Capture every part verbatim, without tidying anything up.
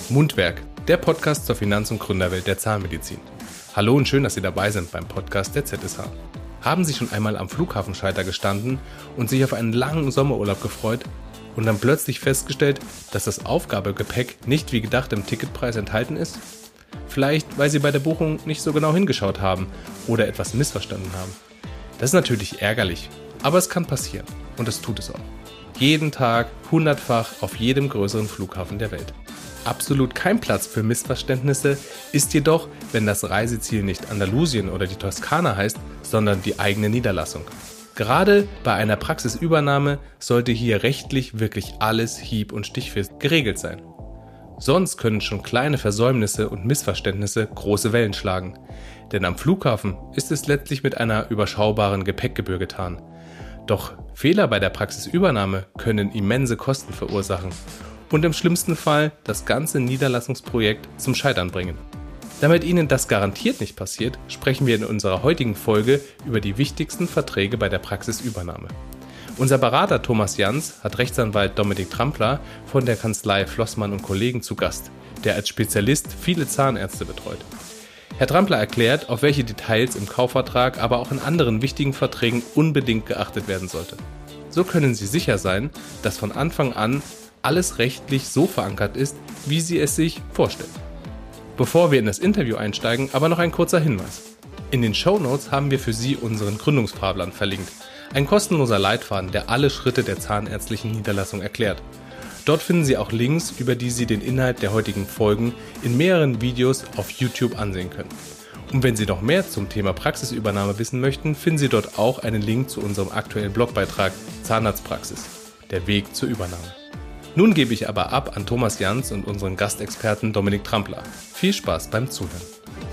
Mundwerk, der Podcast zur Finanz- und Gründerwelt der Zahnmedizin. Hallo und schön, dass Sie dabei sind beim Podcast der Z S H. Haben Sie schon einmal am Flughafenschalter gestanden und sich auf einen langen Sommerurlaub gefreut und dann plötzlich festgestellt, dass das Aufgabegepäck nicht wie gedacht im Ticketpreis enthalten ist? Vielleicht, weil Sie bei der Buchung nicht so genau hingeschaut haben oder etwas missverstanden haben. Das ist natürlich ärgerlich, aber es kann passieren und es tut es auch. Jeden Tag, hundertfach auf jedem größeren Flughafen der Welt. Absolut kein Platz für Missverständnisse ist jedoch, wenn das Reiseziel nicht Andalusien oder die Toskana heißt, sondern die eigene Niederlassung. Gerade bei einer Praxisübernahme sollte hier rechtlich wirklich alles hieb- und stichfest geregelt sein. Sonst können schon kleine Versäumnisse und Missverständnisse große Wellen schlagen. Denn am Flughafen ist es letztlich mit einer überschaubaren Gepäckgebühr getan. Doch Fehler bei der Praxisübernahme können immense Kosten verursachen und im schlimmsten Fall das ganze Niederlassungsprojekt zum Scheitern bringen. Damit Ihnen das garantiert nicht passiert, sprechen wir in unserer heutigen Folge über die wichtigsten Verträge bei der Praxisübernahme. Unser Berater Thomas Janz hat Rechtsanwalt Dominik Trampler von der Kanzlei Flossmann und Kollegen zu Gast, der als Spezialist viele Zahnärzte betreut. Herr Trampler erklärt, auf welche Details im Kaufvertrag, aber auch in anderen wichtigen Verträgen unbedingt geachtet werden sollte. So können Sie sicher sein, dass von Anfang an alles rechtlich so verankert ist, wie Sie es sich vorstellen. Bevor wir in das Interview einsteigen, aber noch ein kurzer Hinweis. In den Shownotes haben wir für Sie unseren Gründungsfahrplan verlinkt. Ein kostenloser Leitfaden, der alle Schritte der zahnärztlichen Niederlassung erklärt. Dort finden Sie auch Links, über die Sie den Inhalt der heutigen Folgen in mehreren Videos auf YouTube ansehen können. Und wenn Sie noch mehr zum Thema Praxisübernahme wissen möchten, finden Sie dort auch einen Link zu unserem aktuellen Blogbeitrag Zahnarztpraxis, der Weg zur Übernahme. Nun gebe ich aber ab an Thomas Janz und unseren Gastexperten Dominik Trampler. Viel Spaß beim Zuhören.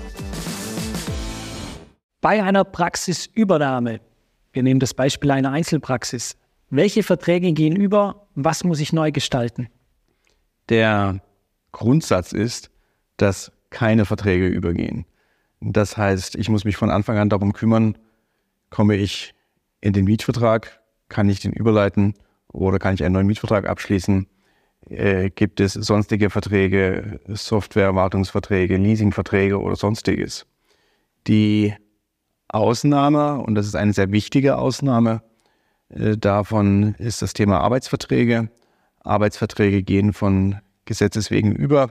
Bei einer Praxisübernahme, wir nehmen das Beispiel einer Einzelpraxis, welche Verträge gehen über, was muss ich neu gestalten? Der Grundsatz ist, dass keine Verträge übergehen. Das heißt, ich muss mich von Anfang an darum kümmern, komme ich in den Mietvertrag, kann ich den überleiten oder kann ich einen neuen Mietvertrag abschließen? Äh, gibt es sonstige Verträge, Software-Wartungsverträge, Leasingverträge oder sonstiges? Die Ausnahme, und das ist eine sehr wichtige Ausnahme, äh, davon ist das Thema Arbeitsverträge. Arbeitsverträge gehen von Gesetzes wegen über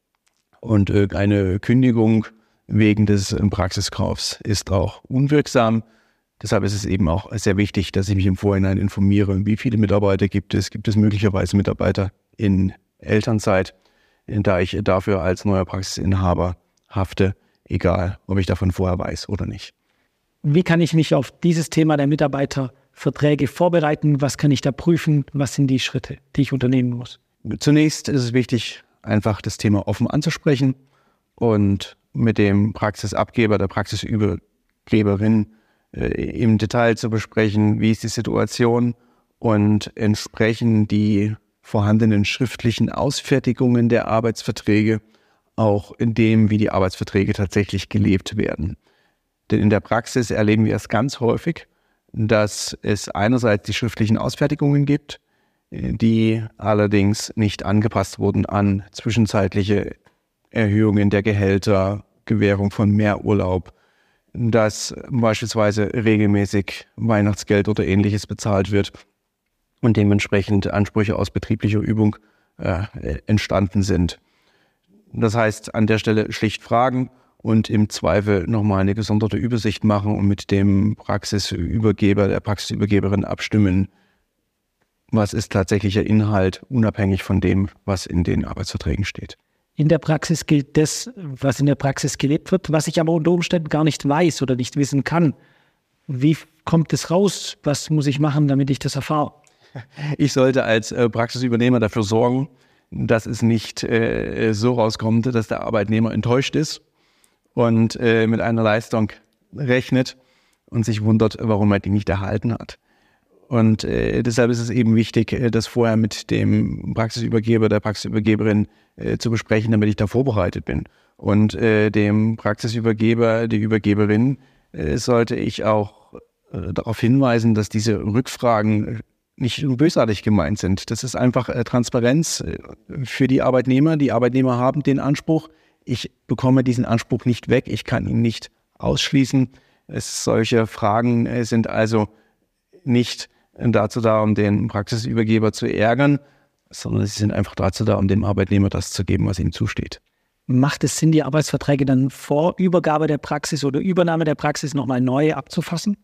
und irgendeine Kündigung wegen des Praxiskaufs ist auch unwirksam. Deshalb ist es eben auch sehr wichtig, dass ich mich im Vorhinein informiere, wie viele Mitarbeiter gibt es, gibt es möglicherweise Mitarbeiter in Elternzeit, da ich dafür als neuer Praxisinhaber hafte, egal ob ich davon vorher weiß oder nicht. Wie kann ich mich auf dieses Thema der Mitarbeiterverträge vorbereiten? Was kann ich da prüfen? Was sind die Schritte, die ich unternehmen muss? Zunächst ist es wichtig, einfach das Thema offen anzusprechen und mit dem Praxisabgeber, der Praxisübergeberin im Detail zu besprechen, wie ist die Situation und entsprechend die vorhandenen schriftlichen Ausfertigungen der Arbeitsverträge auch in dem, wie die Arbeitsverträge tatsächlich gelebt werden. Denn in der Praxis erleben wir es ganz häufig, dass es einerseits die schriftlichen Ausfertigungen gibt, die allerdings nicht angepasst wurden an zwischenzeitliche Erhöhungen der Gehälter, Gewährung von Mehrurlaub, dass beispielsweise regelmäßig Weihnachtsgeld oder Ähnliches bezahlt wird und dementsprechend Ansprüche aus betrieblicher Übung äh, entstanden sind. Das heißt, an der Stelle schlicht fragen und im Zweifel nochmal eine gesonderte Übersicht machen und mit dem Praxisübergeber, der Praxisübergeberin abstimmen, was ist tatsächlicher Inhalt, unabhängig von dem, was in den Arbeitsverträgen steht. In der Praxis gilt das, was in der Praxis gelebt wird, was ich aber unter Umständen gar nicht weiß oder nicht wissen kann. Wie kommt es raus? Was muss ich machen, damit ich das erfahre? Ich sollte als äh, Praxisübernehmer dafür sorgen, dass es nicht äh, so rauskommt, dass der Arbeitnehmer enttäuscht ist und äh, mit einer Leistung rechnet und sich wundert, warum er die nicht erhalten hat. Und äh, deshalb ist es eben wichtig, äh, das vorher mit dem Praxisübergeber, der Praxisübergeberin äh, zu besprechen, damit ich da vorbereitet bin. Und äh, dem Praxisübergeber, die Übergeberin, äh, sollte ich auch äh, darauf hinweisen, dass diese Rückfragen nicht bösartig gemeint sind. Das ist einfach äh, Transparenz äh, für die Arbeitnehmer. Die Arbeitnehmer haben den Anspruch. Ich bekomme diesen Anspruch nicht weg. Ich kann ihn nicht ausschließen. Es, solche Fragen äh, sind also nicht dazu da, um den Praxisübergeber zu ärgern, sondern sie sind einfach dazu da, um dem Arbeitnehmer das zu geben, was ihm zusteht. Macht es Sinn, die Arbeitsverträge dann vor Übergabe der Praxis oder Übernahme der Praxis nochmal neu abzufassen?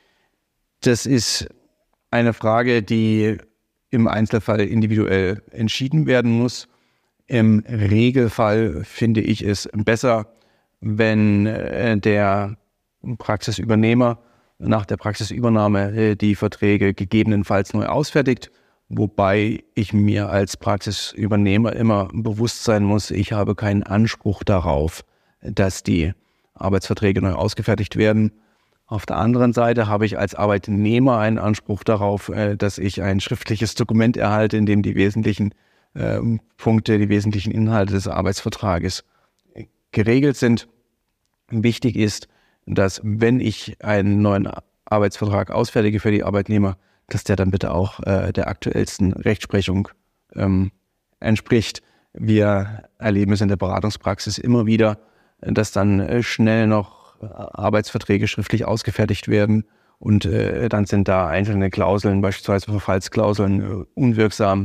Das ist eine Frage, die im Einzelfall individuell entschieden werden muss. Im Regelfall finde ich es besser, wenn der Praxisübernehmer nach der Praxisübernahme die Verträge gegebenenfalls neu ausfertigt, wobei ich mir als Praxisübernehmer immer bewusst sein muss, ich habe keinen Anspruch darauf, dass die Arbeitsverträge neu ausgefertigt werden. Auf der anderen Seite habe ich als Arbeitnehmer einen Anspruch darauf, dass ich ein schriftliches Dokument erhalte, in dem die wesentlichen äh, Punkte, die wesentlichen Inhalte des Arbeitsvertrages geregelt sind. Wichtig ist, dass wenn ich einen neuen Arbeitsvertrag ausfertige für die Arbeitnehmer, dass der dann bitte auch äh, der aktuellsten Rechtsprechung ähm, entspricht. Wir erleben es in der Beratungspraxis immer wieder, dass dann äh, schnell noch Arbeitsverträge schriftlich ausgefertigt werden und äh, dann sind da einzelne Klauseln, beispielsweise Verfallsklauseln, äh, unwirksam,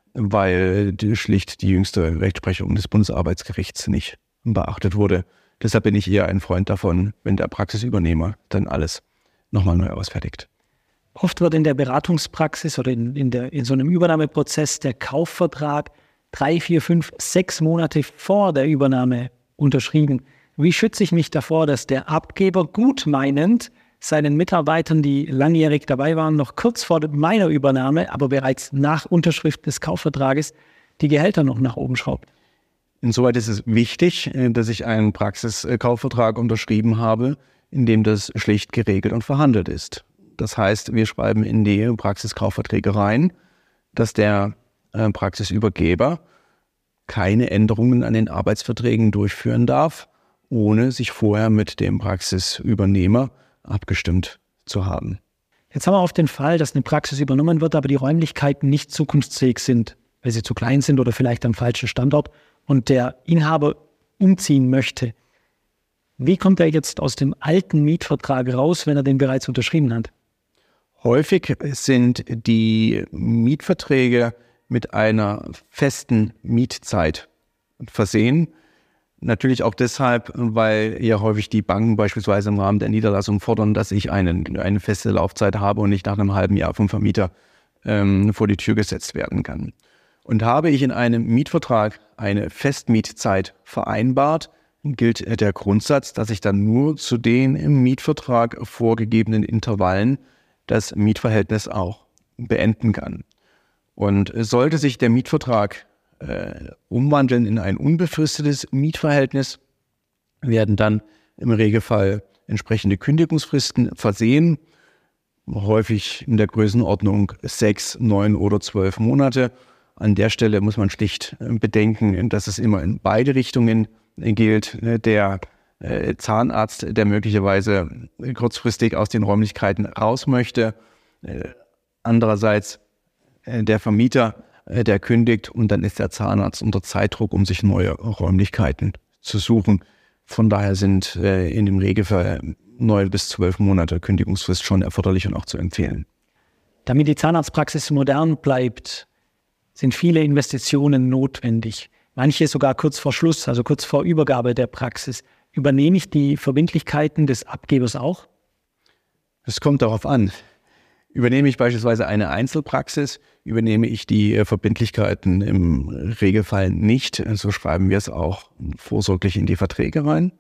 weil die, schlicht die jüngste Rechtsprechung des Bundesarbeitsgerichts nicht beachtet wurde. Deshalb bin ich eher ein Freund davon, wenn der Praxisübernehmer dann alles nochmal neu ausfertigt. Oft wird in der Beratungspraxis oder in, in, der, in so einem Übernahmeprozess der Kaufvertrag drei, vier, fünf, sechs Monate vor der Übernahme unterschrieben. Wie schütze ich mich davor, dass der Abgeber gutmeinend seinen Mitarbeitern, die langjährig dabei waren, noch kurz vor meiner Übernahme, aber bereits nach Unterschrift des Kaufvertrages, die Gehälter noch nach oben schraubt? Insoweit ist es wichtig, dass ich einen Praxiskaufvertrag unterschrieben habe, in dem das schlicht geregelt und verhandelt ist. Das heißt, wir schreiben in die Praxiskaufverträge rein, dass der Praxisübergeber keine Änderungen an den Arbeitsverträgen durchführen darf, ohne sich vorher mit dem Praxisübernehmer abgestimmt zu haben. Jetzt haben wir auf den Fall, dass eine Praxis übernommen wird, aber die Räumlichkeiten nicht zukunftsfähig sind, weil sie zu klein sind oder vielleicht am falschen Standort und der Inhaber umziehen möchte. Wie kommt er jetzt aus dem alten Mietvertrag raus, wenn er den bereits unterschrieben hat? Häufig sind die Mietverträge mit einer festen Mietzeit versehen. Natürlich auch deshalb, weil ja häufig die Banken beispielsweise im Rahmen der Niederlassung fordern, dass ich einen, eine feste Laufzeit habe und nicht nach einem halben Jahr vom Vermieter ähm, vor die Tür gesetzt werden kann. Und habe ich in einem Mietvertrag eine Festmietzeit vereinbart, gilt der Grundsatz, dass ich dann nur zu den im Mietvertrag vorgegebenen Intervallen das Mietverhältnis auch beenden kann. Und sollte sich der Mietvertrag Äh, umwandeln in ein unbefristetes Mietverhältnis, werden dann im Regelfall entsprechende Kündigungsfristen versehen, häufig in der Größenordnung sechs, neun oder zwölf Monate. An der Stelle muss man schlicht bedenken, dass es immer in beide Richtungen gilt. Der äh, Zahnarzt, der möglicherweise kurzfristig aus den Räumlichkeiten raus möchte, äh, andererseits äh, der Vermieter, der kündigt und dann ist der Zahnarzt unter Zeitdruck, um sich neue Räumlichkeiten zu suchen. Von daher sind äh, in dem Regelfall neun bis zwölf Monate Kündigungsfrist schon erforderlich und auch zu empfehlen. Damit die Zahnarztpraxis modern bleibt, sind viele Investitionen notwendig. Manche sogar kurz vor Schluss, also kurz vor Übergabe der Praxis. Übernehme ich die Verbindlichkeiten des Abgebers auch? Es kommt darauf an. Übernehme ich beispielsweise eine Einzelpraxis, übernehme ich die Verbindlichkeiten im Regelfall nicht. So schreiben wir es auch vorsorglich in die Verträge rein.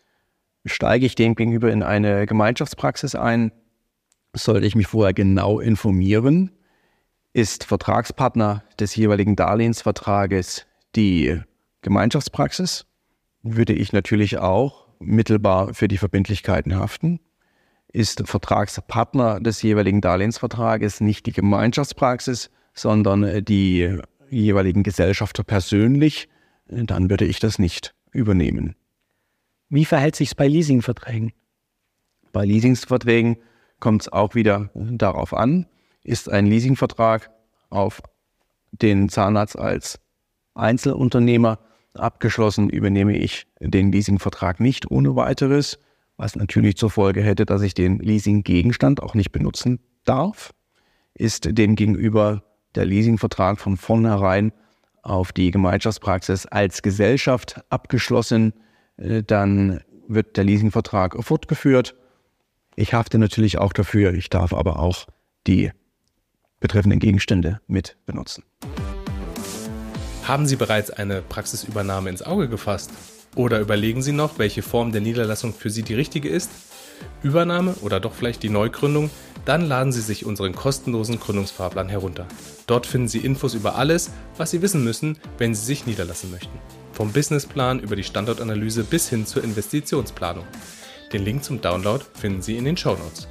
Steige ich dem gegenüber in eine Gemeinschaftspraxis ein, sollte ich mich vorher genau informieren. Ist Vertragspartner des jeweiligen Darlehensvertrages die Gemeinschaftspraxis, würde ich natürlich auch mittelbar für die Verbindlichkeiten haften. Ist Vertragspartner des jeweiligen Darlehensvertrages nicht die Gemeinschaftspraxis, sondern die jeweiligen Gesellschafter persönlich, dann würde ich das nicht übernehmen. Wie verhält sich es bei Leasingverträgen? Bei Leasingverträgen kommt es auch wieder darauf an, Ist ein Leasingvertrag auf den Zahnarzt als Einzelunternehmer abgeschlossen, übernehme ich den Leasingvertrag nicht ohne weiteres, was natürlich zur Folge hätte, dass ich den Leasinggegenstand auch nicht benutzen darf. Ist demgegenüber der Leasingvertrag von vornherein auf die Gemeinschaftspraxis als Gesellschaft abgeschlossen, dann wird der Leasingvertrag fortgeführt. Ich hafte natürlich auch dafür, ich darf aber auch die betreffenden Gegenstände mit benutzen. Haben Sie bereits eine Praxisübernahme ins Auge gefasst? Oder überlegen Sie noch, welche Form der Niederlassung für Sie die richtige ist? Übernahme oder doch vielleicht die Neugründung? Dann laden Sie sich unseren kostenlosen Gründungsfahrplan herunter. Dort finden Sie Infos über alles, was Sie wissen müssen, wenn Sie sich niederlassen möchten. Vom Businessplan über die Standortanalyse bis hin zur Investitionsplanung. Den Link zum Download finden Sie in den Shownotes.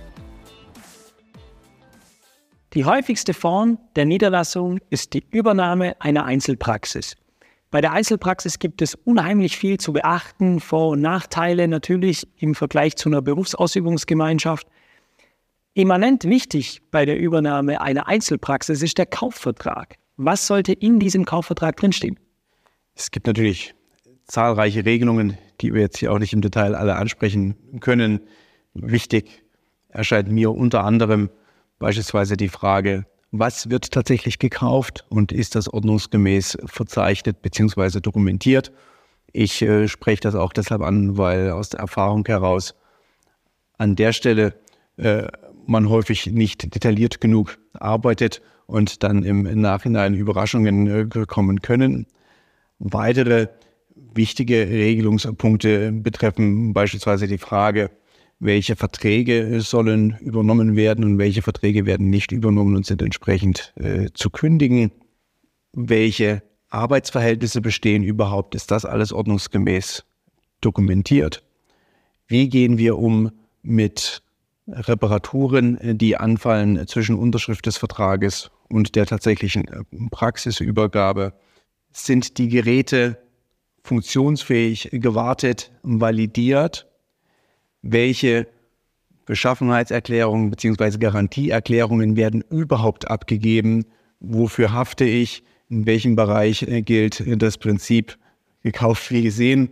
Die häufigste Form der Niederlassung ist die Übernahme einer Einzelpraxis. Bei der Einzelpraxis gibt es unheimlich viel zu beachten, Vor- und Nachteile natürlich im Vergleich zu einer Berufsausübungsgemeinschaft. Immanent wichtig bei der Übernahme einer Einzelpraxis ist der Kaufvertrag. Was sollte in diesem Kaufvertrag drinstehen? Es gibt natürlich zahlreiche Regelungen, die wir jetzt hier auch nicht im Detail alle ansprechen können. Wichtig erscheint mir unter anderem beispielsweise die Frage, was wird tatsächlich gekauft und ist das ordnungsgemäß verzeichnet bzw. dokumentiert? Ich äh, spreche das auch deshalb an, weil aus der Erfahrung heraus an der Stelle äh, man häufig nicht detailliert genug arbeitet und dann im Nachhinein Überraschungen äh, kommen können. Weitere wichtige Regelungspunkte betreffen beispielsweise die Frage, welche Verträge sollen übernommen werden und welche Verträge werden nicht übernommen und sind entsprechend äh, zu kündigen. Welche Arbeitsverhältnisse bestehen überhaupt? Ist das alles ordnungsgemäß dokumentiert? Wie gehen wir um mit Reparaturen, die anfallen zwischen Unterschrift des Vertrages und der tatsächlichen Praxisübergabe? Sind die Geräte funktionsfähig, gewartet, validiert? Welche Beschaffenheitserklärungen bzw. Garantieerklärungen werden überhaupt abgegeben? Wofür hafte ich? In welchem Bereich gilt das Prinzip gekauft wie gesehen?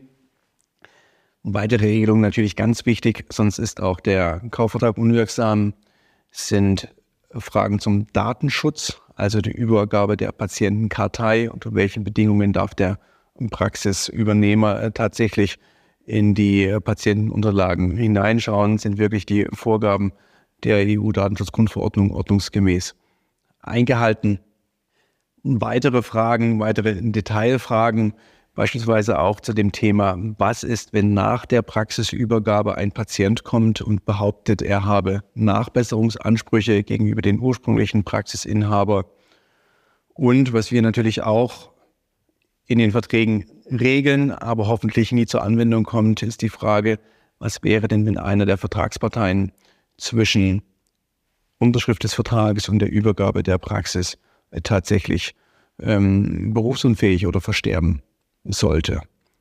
Weitere Regelungen natürlich ganz wichtig, sonst ist auch der Kaufvertrag unwirksam, sind Fragen zum Datenschutz, also die Übergabe der Patientenkartei. Unter welchen Bedingungen darf der Praxisübernehmer tatsächlich in die Patientenunterlagen hineinschauen? Sind wirklich die Vorgaben der E U-Datenschutzgrundverordnung ordnungsgemäß eingehalten? Weitere Fragen, weitere Detailfragen, beispielsweise auch zu dem Thema, was ist, wenn nach der Praxisübergabe ein Patient kommt und behauptet, er habe Nachbesserungsansprüche gegenüber den ursprünglichen Praxisinhaber? Und was wir natürlich auch in den Verträgen regeln, aber hoffentlich nie zur Anwendung kommt, ist die Frage, was wäre denn, wenn einer der Vertragsparteien zwischen Unterschrift des Vertrages und der Übergabe der Praxis tatsächlich ähm, berufsunfähig oder versterben sollte.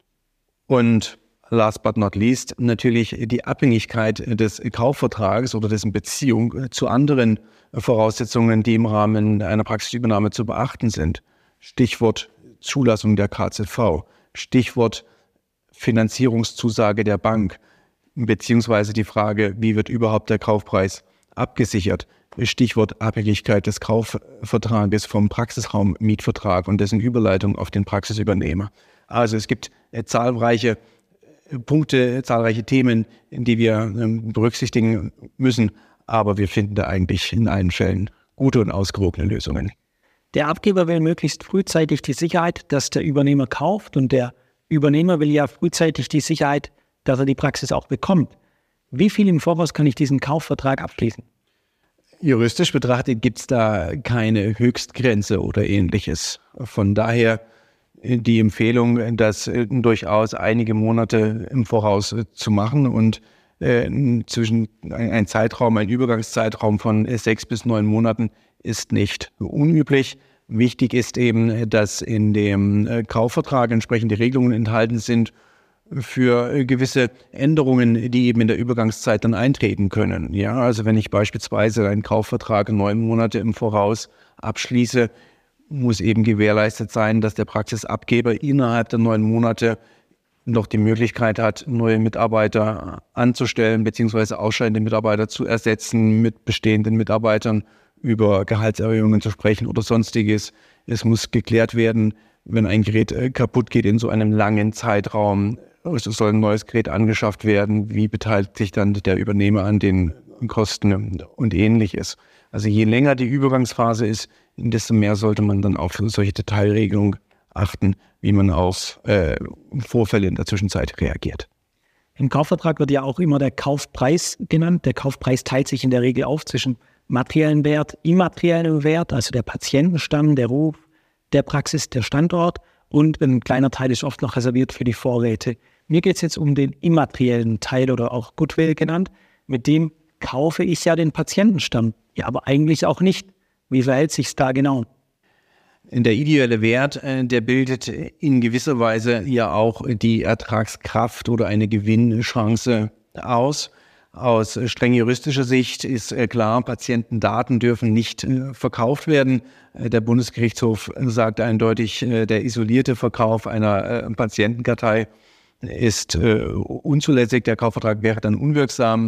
Und last but not least natürlich die Abhängigkeit des Kaufvertrages oder dessen Beziehung zu anderen Voraussetzungen, die im Rahmen einer Praxisübernahme zu beachten sind. Stichwort Zulassung der K Z V, Stichwort Finanzierungszusage der Bank, beziehungsweise die Frage, wie wird überhaupt der Kaufpreis abgesichert, Stichwort Abhängigkeit des Kaufvertrages vom Praxisraummietvertrag und dessen Überleitung auf den Praxisübernehmer. Also es gibt äh, zahlreiche Punkte, zahlreiche Themen, die wir ähm, berücksichtigen müssen, aber wir finden da eigentlich in allen Fällen gute und ausgewogene Lösungen. Der Abgeber will möglichst frühzeitig die Sicherheit, dass der Übernehmer kauft, und der Übernehmer will ja frühzeitig die Sicherheit, dass er die Praxis auch bekommt. Wie viel im Voraus kann ich diesen Kaufvertrag abschließen? Juristisch betrachtet gibt es da keine Höchstgrenze oder Ähnliches. Von daher die Empfehlung, das durchaus einige Monate im Voraus zu machen und äh, zwischen ein Zeitraum, ein Übergangszeitraum von sechs bis neun Monaten ist nicht unüblich. Wichtig ist eben, dass in dem Kaufvertrag entsprechende Regelungen enthalten sind, für gewisse Änderungen, die eben in der Übergangszeit dann eintreten können. Ja, also wenn ich beispielsweise einen Kaufvertrag neun Monate im Voraus abschließe, muss eben gewährleistet sein, dass der Praxisabgeber innerhalb der neun Monate noch die Möglichkeit hat, neue Mitarbeiter anzustellen bzw. ausscheidende Mitarbeiter zu ersetzen, mit bestehenden Mitarbeitern über Gehaltserhöhungen zu sprechen oder sonstiges. Es muss geklärt werden, wenn ein Gerät kaputt geht in so einem langen Zeitraum, es soll ein neues Gerät angeschafft werden, wie beteiligt sich dann der Übernehmer an den Kosten und Ähnliches. Also je länger die Übergangsphase ist, desto mehr sollte man dann auf solche Detailregelungen achten, wie man auf äh, Vorfälle in der Zwischenzeit reagiert. Im Kaufvertrag wird ja auch immer der Kaufpreis genannt. Der Kaufpreis teilt sich in der Regel auf zwischen materiellen Wert, immateriellen Wert, also der Patientenstamm, der Ruf, der Praxis, der Standort, und ein kleiner Teil ist oft noch reserviert für die Vorräte. Mir geht es jetzt um den immateriellen Teil oder auch Goodwill genannt. Mit dem kaufe ich ja den Patientenstamm. Ja, aber eigentlich auch nicht. Wie verhält sich es da genau? Der ideelle Wert, der bildet in gewisser Weise ja auch die Ertragskraft oder eine Gewinnchance aus. Aus streng juristischer Sicht ist klar, Patientendaten dürfen nicht verkauft werden. Der Bundesgerichtshof sagt eindeutig, der isolierte Verkauf einer Patientenkartei ist unzulässig. Der Kaufvertrag wäre dann unwirksam.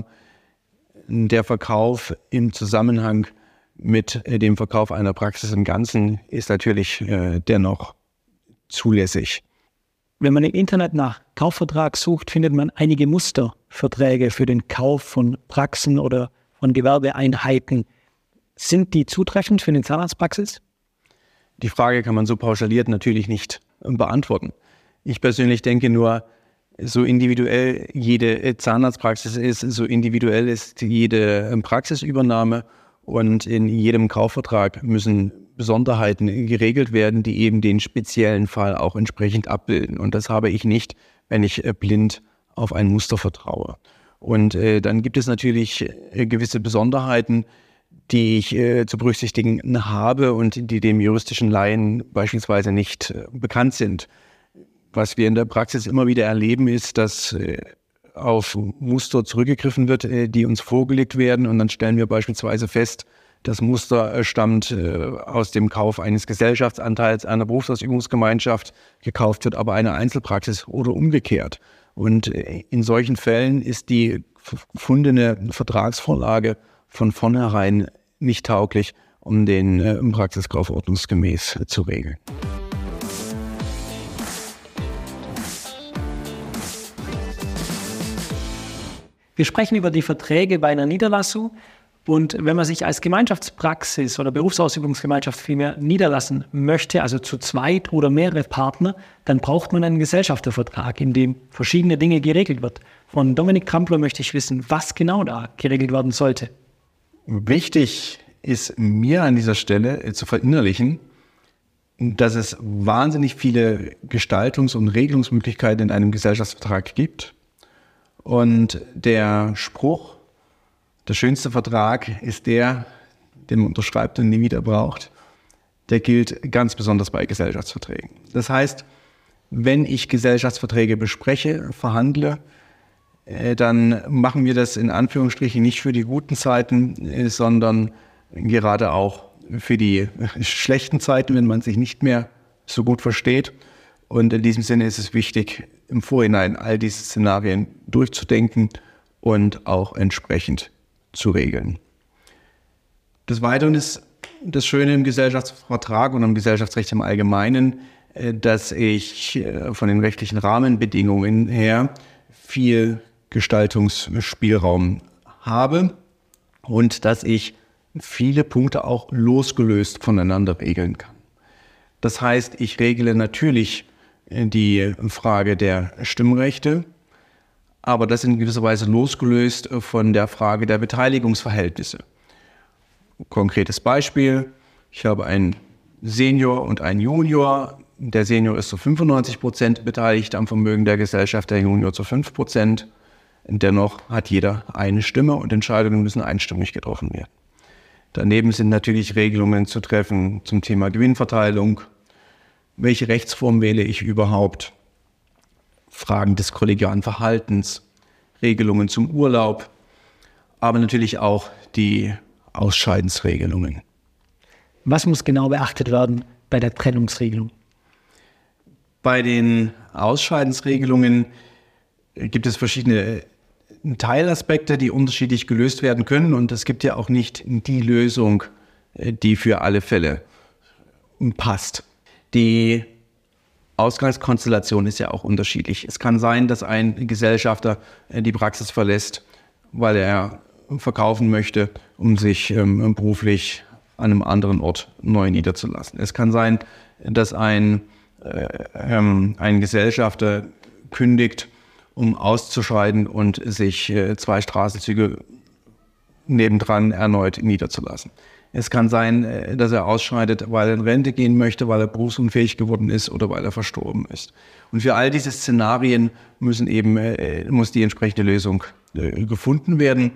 Der Verkauf im Zusammenhang mit dem Verkauf einer Praxis im Ganzen ist natürlich äh, dennoch zulässig. Wenn man im Internet nach Kaufvertrag sucht, findet man einige Musterverträge für den Kauf von Praxen oder von Gewerbeeinheiten. Sind die zutreffend für eine Zahnarztpraxis? Die Frage kann man so pauschaliert natürlich nicht beantworten. Ich persönlich denke nur, so individuell jede Zahnarztpraxis ist, so individuell ist jede Praxisübernahme. Und in jedem Kaufvertrag müssen Besonderheiten geregelt werden, die eben den speziellen Fall auch entsprechend abbilden. Und das habe ich nicht, wenn ich blind auf ein Muster vertraue. Und äh, dann gibt es natürlich äh, gewisse Besonderheiten, die ich äh, zu berücksichtigen habe und die dem juristischen Laien beispielsweise nicht äh, bekannt sind. Was wir in der Praxis immer wieder erleben, ist, dass äh, auf Muster zurückgegriffen wird, die uns vorgelegt werden, und dann stellen wir beispielsweise fest, das Muster stammt aus dem Kauf eines Gesellschaftsanteils einer Berufsausübungsgemeinschaft, gekauft wird aber eine Einzelpraxis oder umgekehrt. Und in solchen Fällen ist die gefundene Vertragsvorlage von vornherein nicht tauglich, um den Praxiskauf ordnungsgemäß zu regeln. Wir sprechen über die Verträge bei einer Niederlassung, und wenn man sich als Gemeinschaftspraxis oder Berufsausübungsgemeinschaft vielmehr niederlassen möchte, also zu zweit oder mehrere Partner, dann braucht man einen Gesellschaftervertrag, in dem verschiedene Dinge geregelt wird. Von Dominik Trampler möchte ich wissen, was genau da geregelt werden sollte. Wichtig ist mir an dieser Stelle zu verinnerlichen, dass es wahnsinnig viele Gestaltungs- und Regelungsmöglichkeiten in einem Gesellschaftsvertrag gibt. Und der Spruch, der schönste Vertrag ist der, den man unterschreibt und nie wieder braucht, der gilt ganz besonders bei Gesellschaftsverträgen. Das heißt, wenn ich Gesellschaftsverträge bespreche, verhandle, dann machen wir das in Anführungsstrichen nicht für die guten Zeiten, sondern gerade auch für die schlechten Zeiten, wenn man sich nicht mehr so gut versteht. Und in diesem Sinne ist es wichtig, im Vorhinein all diese Szenarien durchzudenken und auch entsprechend zu regeln. Des Weiteren ist das Schöne im Gesellschaftsvertrag und im Gesellschaftsrecht im Allgemeinen, dass ich von den rechtlichen Rahmenbedingungen her viel Gestaltungsspielraum habe und dass ich viele Punkte auch losgelöst voneinander regeln kann. Das heißt, ich regle natürlich die Frage der Stimmrechte, aber das in gewisser Weise losgelöst von der Frage der Beteiligungsverhältnisse. Konkretes Beispiel, ich habe einen Senior und einen Junior. Der Senior ist zu fünfundneunzig Prozent beteiligt am Vermögen der Gesellschaft, der Junior zu fünf Prozent. Dennoch hat jeder eine Stimme und Entscheidungen müssen einstimmig getroffen werden. Daneben sind natürlich Regelungen zu treffen zum Thema Gewinnverteilung. Welche Rechtsform wähle ich überhaupt? Fragen des kollegialen Verhaltens, Regelungen zum Urlaub, aber natürlich auch die Ausscheidensregelungen. Was muss genau beachtet werden bei der Trennungsregelung? Bei den Ausscheidensregelungen gibt es verschiedene Teilaspekte, die unterschiedlich gelöst werden können. Und es gibt ja auch nicht die Lösung, die für alle Fälle passt. Die Ausgangskonstellation ist ja auch unterschiedlich. Es kann sein, dass ein Gesellschafter die Praxis verlässt, weil er verkaufen möchte, um sich ähm, beruflich an einem anderen Ort neu niederzulassen. Es kann sein, dass ein, äh, ähm, ein Gesellschafter kündigt, um auszuscheiden und sich äh, zwei Straßenzüge nebendran erneut niederzulassen. Es kann sein, äh, dass er ausscheidet, weil er in Rente gehen möchte, weil er berufsunfähig geworden ist oder weil er verstorben ist. Und für all diese Szenarien müssen eben, äh, muss die entsprechende Lösung äh, gefunden werden.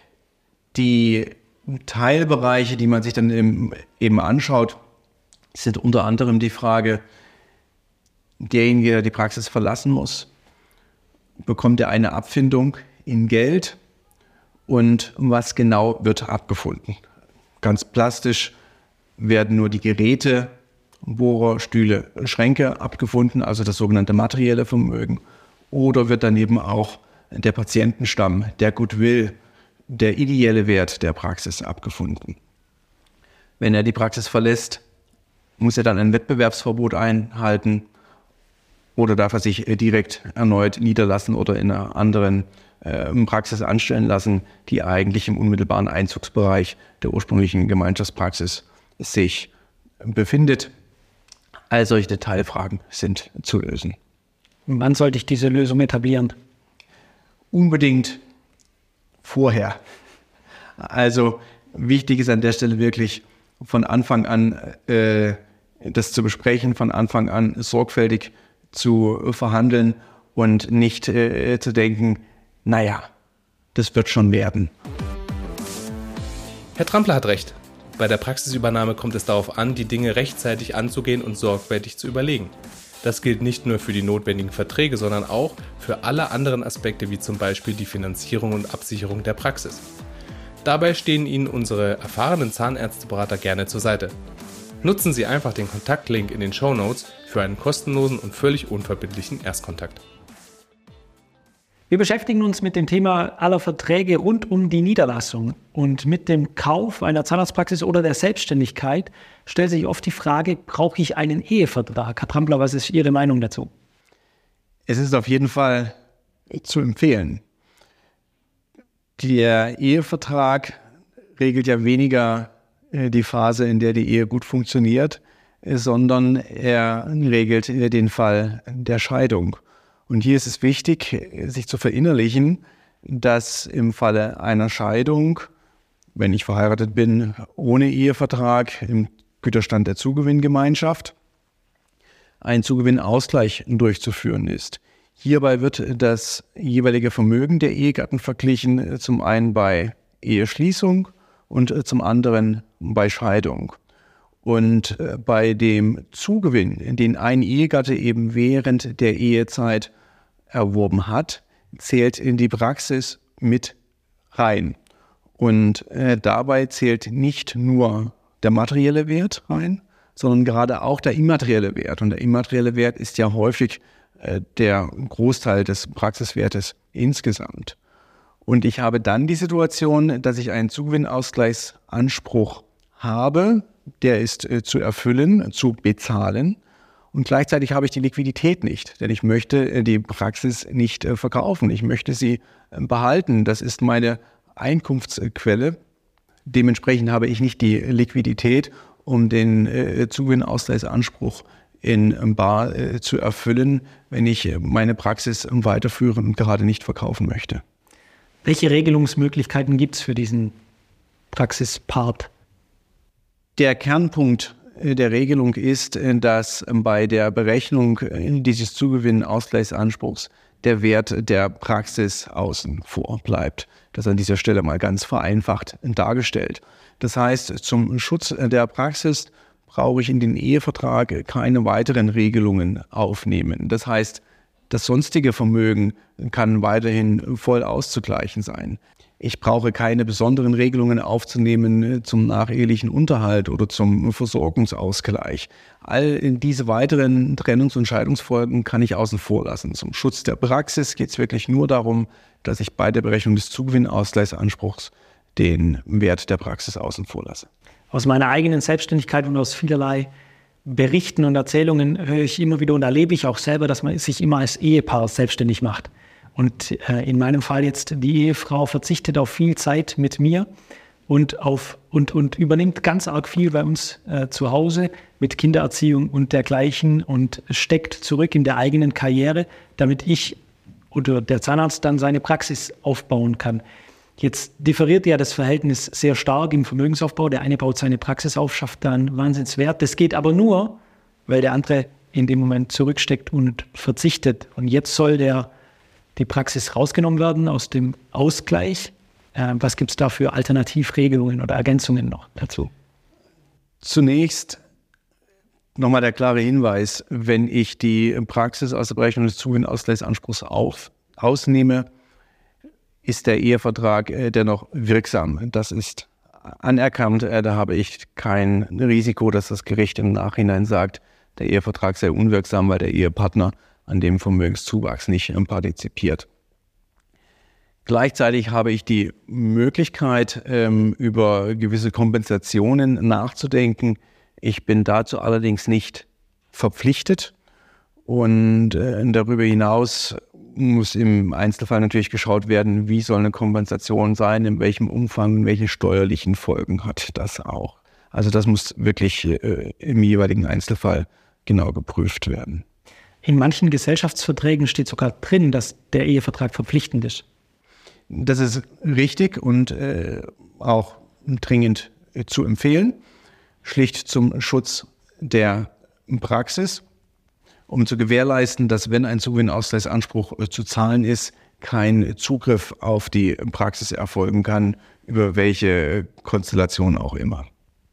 Die Teilbereiche, die man sich dann eben, eben anschaut, sind unter anderem die Frage, derjenige, der die Praxis verlassen muss, bekommt er eine Abfindung in Geld und was genau wird abgefunden. Ganz plastisch werden nur die Geräte, Bohrer, Stühle, Schränke abgefunden, also das sogenannte materielle Vermögen, oder wird daneben auch der Patientenstamm, der Goodwill, der ideelle Wert der Praxis abgefunden. Wenn er die Praxis verlässt, muss er dann ein Wettbewerbsverbot einhalten oder darf er sich direkt erneut niederlassen oder in einer anderen äh, Praxis anstellen lassen, die eigentlich im unmittelbaren Einzugsbereich der ursprünglichen Gemeinschaftspraxis sich befindet. All solche Detailfragen sind zu lösen. Wann sollte ich diese Lösung etablieren? Unbedingt vorher. Also wichtig ist an der Stelle wirklich von Anfang an äh, das zu besprechen, von Anfang an sorgfältig zu verhandeln und nicht äh, zu denken, naja, das wird schon werden. Herr Trampler hat recht. Bei der Praxisübernahme kommt es darauf an, die Dinge rechtzeitig anzugehen und sorgfältig zu überlegen. Das gilt nicht nur für die notwendigen Verträge, sondern auch für alle anderen Aspekte, wie zum Beispiel die Finanzierung und Absicherung der Praxis. Dabei stehen Ihnen unsere erfahrenen Zahnärzteberater gerne zur Seite. Nutzen Sie einfach den Kontaktlink in den Shownotes für einen kostenlosen und völlig unverbindlichen Erstkontakt. Wir beschäftigen uns mit dem Thema aller Verträge rund um die Niederlassung. Und mit dem Kauf einer Zahnarztpraxis oder der Selbstständigkeit stellt sich oft die Frage, brauche ich einen Ehevertrag? Herr Trampler, was ist Ihre Meinung dazu? Es ist auf jeden Fall zu empfehlen. Der Ehevertrag regelt ja weniger die Phase, in der die Ehe gut funktioniert, sondern er regelt den Fall der Scheidung. Und hier ist es wichtig, sich zu verinnerlichen, dass im Falle einer Scheidung, wenn ich verheiratet bin, ohne Ehevertrag im Güterstand der Zugewinngemeinschaft, ein Zugewinnausgleich durchzuführen ist. Hierbei wird das jeweilige Vermögen der Ehegatten verglichen, zum einen bei Eheschließung und zum anderen bei Scheidung. Und bei dem Zugewinn, den ein Ehegatte eben während der Ehezeit erworben hat, zählt in die Praxis mit rein. Und äh, dabei zählt nicht nur der materielle Wert rein, sondern gerade auch der immaterielle Wert. Und der immaterielle Wert ist ja häufig äh, der Großteil des Praxiswertes insgesamt. Und ich habe dann die Situation, dass ich einen Zugewinnausgleichsanspruch habe, der ist äh, zu erfüllen, zu bezahlen. Und gleichzeitig habe ich die Liquidität nicht, denn ich möchte äh, die Praxis nicht äh, verkaufen. Ich möchte sie äh, behalten. Das ist meine Einkunftsquelle. Dementsprechend habe ich nicht die Liquidität, um den äh, Zugewinnausgleichsanspruch in bar äh, zu erfüllen, wenn ich äh, meine Praxis weiterführen und gerade nicht verkaufen möchte. Welche Regelungsmöglichkeiten gibt es für diesen Praxispart? Der Kernpunkt der Regelung ist, dass bei der Berechnung dieses Zugewinnausgleichsanspruchs der Wert der Praxis außen vor bleibt. Das ist an dieser Stelle mal ganz vereinfacht dargestellt. Das heißt, zum Schutz der Praxis brauche ich in den Ehevertrag keine weiteren Regelungen aufnehmen. Das heißt, Das sonstige Vermögen kann weiterhin voll auszugleichen sein. Ich brauche keine besonderen Regelungen aufzunehmen zum nachehelichen Unterhalt oder zum Versorgungsausgleich. All diese weiteren Trennungs- und Scheidungsfolgen kann ich außen vor lassen. Zum Schutz der Praxis geht es wirklich nur darum, dass ich bei der Berechnung des Zugewinnausgleichsanspruchs den Wert der Praxis außen vor lasse. Aus meiner eigenen Selbstständigkeit und aus vielerlei Berichten und Erzählungen höre ich immer wieder und erlebe ich auch selber, dass man sich immer als Ehepaar selbstständig macht. Und äh, in meinem Fall jetzt, die Ehefrau verzichtet auf viel Zeit mit mir und, auf, und, und übernimmt ganz arg viel bei uns äh, zu Hause mit Kindererziehung und dergleichen und steckt zurück in der eigenen Karriere, damit ich oder der Zahnarzt dann seine Praxis aufbauen kann. Jetzt differiert ja das Verhältnis sehr stark im Vermögensaufbau. Der eine baut seine Praxis auf, schafft da einen Wahnsinnswert. Das geht aber nur, weil der andere in dem Moment zurücksteckt und verzichtet. Und jetzt soll der, die Praxis rausgenommen werden aus dem Ausgleich. Äh, was gibt es da für Alternativregelungen oder Ergänzungen noch dazu? Zunächst nochmal der klare Hinweis, wenn ich die Praxis aus der Berechnung des Zugewinnausgleichsanspruchs auf, ausnehme, ist der Ehevertrag äh, dennoch wirksam. Das ist anerkannt. Äh, da habe ich kein Risiko, dass das Gericht im Nachhinein sagt, der Ehevertrag sei unwirksam, weil der Ehepartner an dem Vermögenszuwachs nicht äh, partizipiert. Gleichzeitig habe ich die Möglichkeit, ähm, über gewisse Kompensationen nachzudenken. Ich bin dazu allerdings nicht verpflichtet und äh, darüber hinaus muss im Einzelfall natürlich geschaut werden, wie soll eine Kompensation sein, in welchem Umfang, welche steuerlichen Folgen hat das auch. Also das muss wirklich äh, im jeweiligen Einzelfall genau geprüft werden. In manchen Gesellschaftsverträgen steht sogar drin, dass der Ehevertrag verpflichtend ist. Das ist richtig und äh, auch dringend äh, zu empfehlen, schlicht zum Schutz der Praxis, um zu gewährleisten, dass, wenn ein Zugewinnausgleichsanspruch äh, zu zahlen ist, kein Zugriff auf die Praxis erfolgen kann, über welche Konstellation auch immer.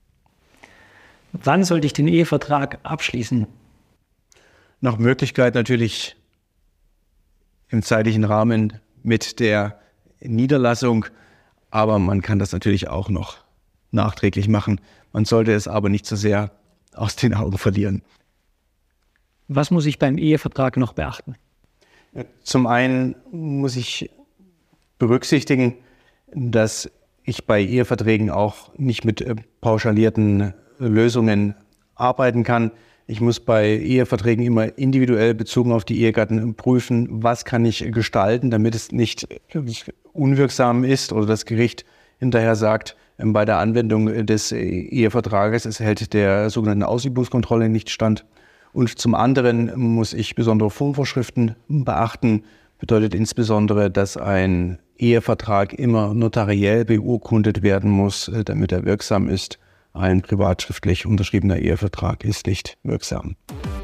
Wann sollte ich den Ehevertrag abschließen? Nach Möglichkeit natürlich im zeitlichen Rahmen mit der Niederlassung, aber man kann das natürlich auch noch nachträglich machen. Man sollte es aber nicht so sehr aus den Augen verlieren. Was muss ich beim Ehevertrag noch beachten? Zum einen muss ich berücksichtigen, dass ich bei Eheverträgen auch nicht mit pauschalierten Lösungen arbeiten kann. Ich muss bei Eheverträgen immer individuell bezogen auf die Ehegatten prüfen, was kann ich gestalten, damit es nicht unwirksam ist oder das Gericht hinterher sagt, bei der Anwendung des Ehevertrages, es hält der sogenannten Ausübungskontrolle nicht stand. Und zum anderen muss ich besondere Formvorschriften beachten. Bedeutet insbesondere, dass ein Ehevertrag immer notariell beurkundet werden muss, damit er wirksam ist. Ein privatschriftlich unterschriebener Ehevertrag ist nicht wirksam.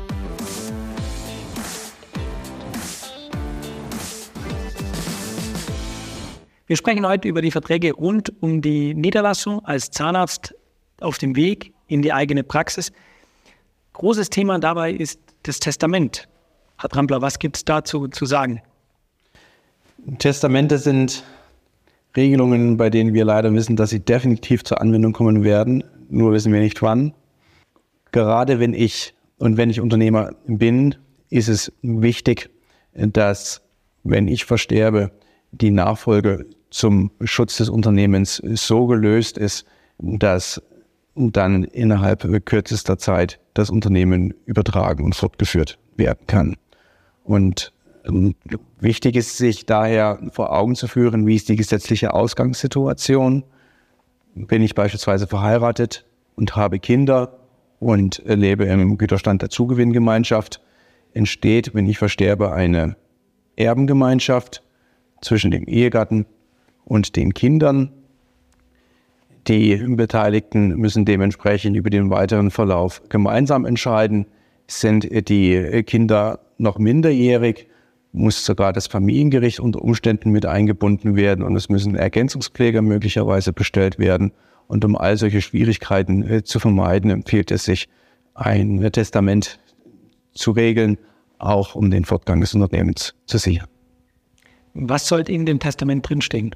Wir sprechen heute über die Verträge rund um die Niederlassung als Zahnarzt auf dem Weg in die eigene Praxis. Großes Thema dabei ist das Testament. Herr Trampler, was gibt es dazu zu sagen? Testamente sind Regelungen, bei denen wir leider wissen, dass sie definitiv zur Anwendung kommen werden. Nur wissen wir nicht wann. Gerade wenn ich und wenn ich Unternehmer bin, ist es wichtig, dass, wenn ich versterbe, die Nachfolge zum Schutz des Unternehmens so gelöst ist, dass dann innerhalb kürzester Zeit das Unternehmen übertragen und fortgeführt werden kann. Und wichtig ist, sich daher vor Augen zu führen, wie ist die gesetzliche Ausgangssituation. Bin ich beispielsweise verheiratet und habe Kinder und lebe im Güterstand der Zugewinngemeinschaft, entsteht, wenn ich versterbe, eine Erbengemeinschaft zwischen dem Ehegatten und den Kindern. Die Beteiligten müssen dementsprechend über den weiteren Verlauf gemeinsam entscheiden. Sind die Kinder noch minderjährig, muss sogar das Familiengericht unter Umständen mit eingebunden werden und es müssen Ergänzungspfleger möglicherweise bestellt werden. Und um all solche Schwierigkeiten zu vermeiden, empfiehlt es sich, ein Testament zu regeln, auch um den Fortgang des Unternehmens zu sichern. Was sollte in dem Testament drinstehen?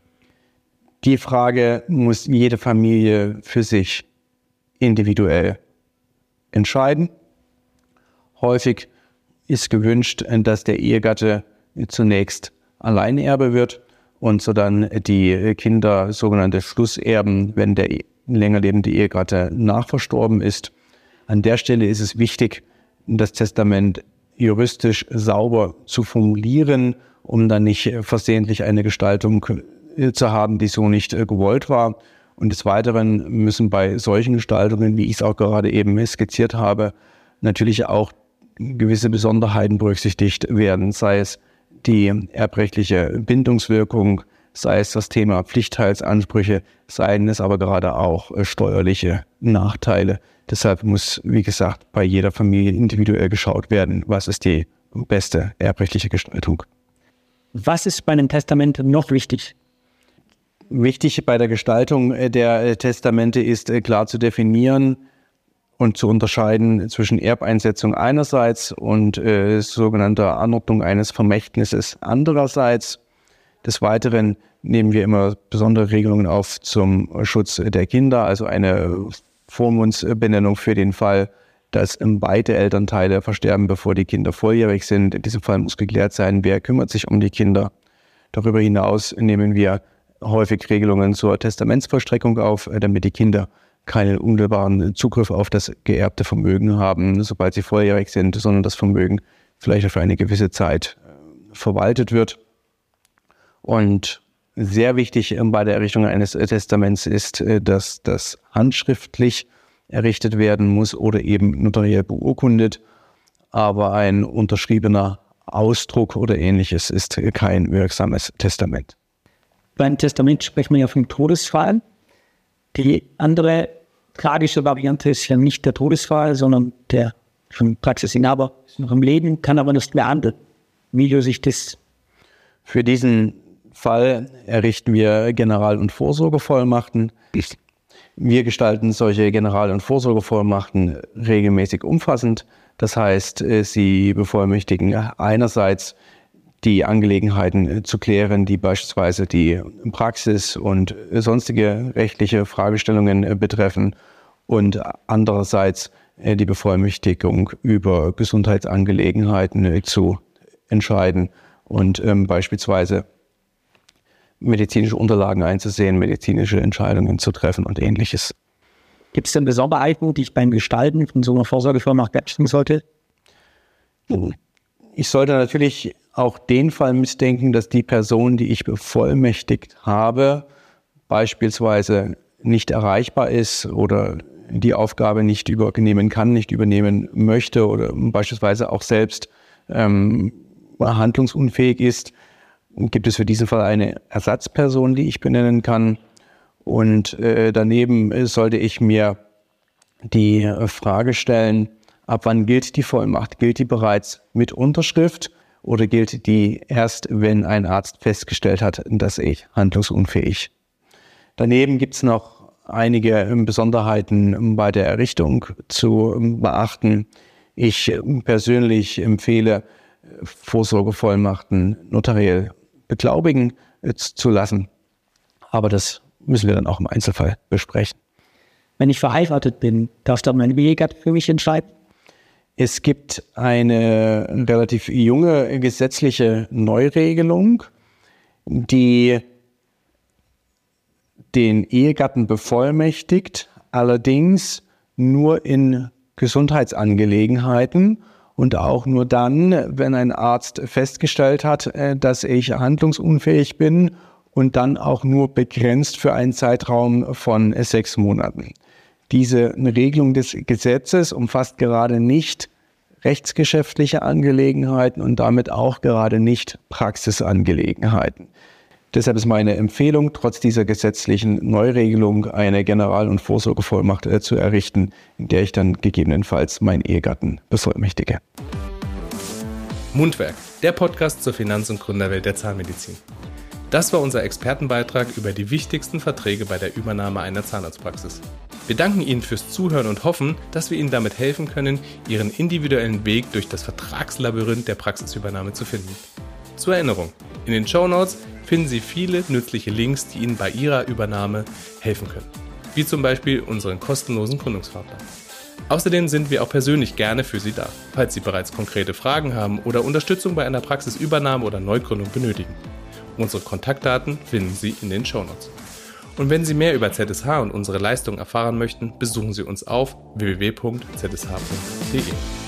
Die Frage muss jede Familie für sich individuell entscheiden. Häufig ist gewünscht, dass der Ehegatte zunächst Alleinerbe wird und so dann die Kinder sogenannte Schlusserben, wenn der länger lebende Ehegatte nachverstorben ist. An der Stelle ist es wichtig, das Testament juristisch sauber zu formulieren, um dann nicht versehentlich eine Gestaltung zu haben, die so nicht gewollt war. Und des Weiteren müssen bei solchen Gestaltungen, wie ich es auch gerade eben skizziert habe, natürlich auch gewisse Besonderheiten berücksichtigt werden, sei es die erbrechtliche Bindungswirkung, sei es das Thema Pflichtteilsansprüche, seien es aber gerade auch steuerliche Nachteile. Deshalb muss, wie gesagt, bei jeder Familie individuell geschaut werden, was ist die beste erbrechtliche Gestaltung. Was ist bei einem Testament noch wichtig? Wichtig bei der Gestaltung der Testamente ist klar zu definieren und zu unterscheiden zwischen Erbeinsetzung einerseits und äh, sogenannter Anordnung eines Vermächtnisses andererseits. Des Weiteren nehmen wir immer besondere Regelungen auf zum Schutz der Kinder, also eine Vormundsbenennung für den Fall, dass beide Elternteile versterben, bevor die Kinder volljährig sind. In diesem Fall muss geklärt sein, wer kümmert sich um die Kinder. Darüber hinaus nehmen wir häufig Regelungen zur Testamentsvollstreckung auf, damit die Kinder keinen unmittelbaren Zugriff auf das geerbte Vermögen haben, sobald sie volljährig sind, sondern das Vermögen vielleicht für eine gewisse Zeit verwaltet wird. Und sehr wichtig bei der Errichtung eines Testaments ist, dass das handschriftlich errichtet werden muss oder eben notariell beurkundet. Aber ein unterschriebener Ausdruck oder Ähnliches ist kein wirksames Testament. Beim Testament sprechen wir ja vom Todesfall. Die andere tragische Variante ist ja nicht der Todesfall, sondern der von Praxisinhaber ist noch im Leben, kann aber nicht mehr handeln. Wie löse ich das? Für diesen Fall errichten wir General- und Vorsorgevollmachten. Wir gestalten solche General- und Vorsorgevollmachten regelmäßig umfassend. Das heißt, sie bevollmächtigen einerseits die Angelegenheiten zu klären, die beispielsweise die Praxis und sonstige rechtliche Fragestellungen betreffen und andererseits die Bevollmächtigung über Gesundheitsangelegenheiten zu entscheiden und ähm, beispielsweise medizinische Unterlagen einzusehen, medizinische Entscheidungen zu treffen und Ähnliches. Gibt es denn Besonderheiten, die ich beim Gestalten von so einer Vorsorgevollmacht beachten sollte? Ich sollte natürlich auch den Fall mitdenken, dass die Person, die ich bevollmächtigt habe, beispielsweise nicht erreichbar ist oder die Aufgabe nicht übernehmen kann, nicht übernehmen möchte oder beispielsweise auch selbst ähm, handlungsunfähig ist. Gibt es für diesen Fall eine Ersatzperson, die ich benennen kann. Und äh, daneben sollte ich mir die äh, Frage stellen, ab wann gilt die Vollmacht? Gilt die bereits mit Unterschrift oder gilt die erst, wenn ein Arzt festgestellt hat, dass ich handlungsunfähig? Daneben gibt es noch einige Besonderheiten bei der Errichtung zu beachten. Ich persönlich empfehle, Vorsorgevollmachten notariell beglaubigen zu lassen. Aber das müssen wir dann auch im Einzelfall besprechen. Wenn ich verheiratet bin, darf dann mein Ehegatte für mich entscheiden? Es gibt eine relativ junge gesetzliche Neuregelung, die den Ehegatten bevollmächtigt, allerdings nur in Gesundheitsangelegenheiten und auch nur dann, wenn ein Arzt festgestellt hat, dass ich handlungsunfähig bin und dann auch nur begrenzt für einen Zeitraum von sechs Monaten. Diese Regelung des Gesetzes umfasst gerade nicht rechtsgeschäftliche Angelegenheiten und damit auch gerade nicht Praxisangelegenheiten. Deshalb ist meine Empfehlung, trotz dieser gesetzlichen Neuregelung eine General- und Vorsorgevollmacht äh, zu errichten, in der ich dann gegebenenfalls meinen Ehegatten bevollmächtige. Mundwerk, der Podcast zur Finanz- und Gründerwelt der Zahnmedizin. Das war unser Expertenbeitrag über die wichtigsten Verträge bei der Übernahme einer Zahnarztpraxis. Wir danken Ihnen fürs Zuhören und hoffen, dass wir Ihnen damit helfen können, Ihren individuellen Weg durch das Vertragslabyrinth der Praxisübernahme zu finden. Zur Erinnerung, in den Shownotes finden Sie viele nützliche Links, die Ihnen bei Ihrer Übernahme helfen können, wie zum Beispiel unseren kostenlosen Gründungsfahrplan. Außerdem sind wir auch persönlich gerne für Sie da, falls Sie bereits konkrete Fragen haben oder Unterstützung bei einer Praxisübernahme oder Neugründung benötigen. Unsere Kontaktdaten finden Sie in den Shownotes. Und wenn Sie mehr über Z S H und unsere Leistungen erfahren möchten, besuchen Sie uns auf w w w punkt z s h punkt d e.